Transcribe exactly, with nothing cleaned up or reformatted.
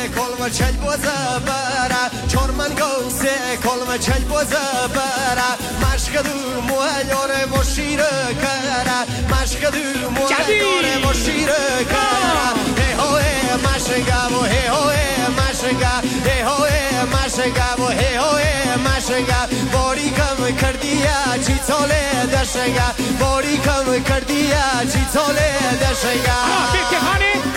کلم چای بوزه برا چرمن گوسه کلم چای بوزه برا مشک دو مویار مشیر کرا مشک دو مویار مشیر کرا هی هوی مشگا و هی هوی مشگا هی هوی مشگا و هی هوی مشگا باری کم کردیا چی توله دشگا باری کم کردیا چی توله دشگا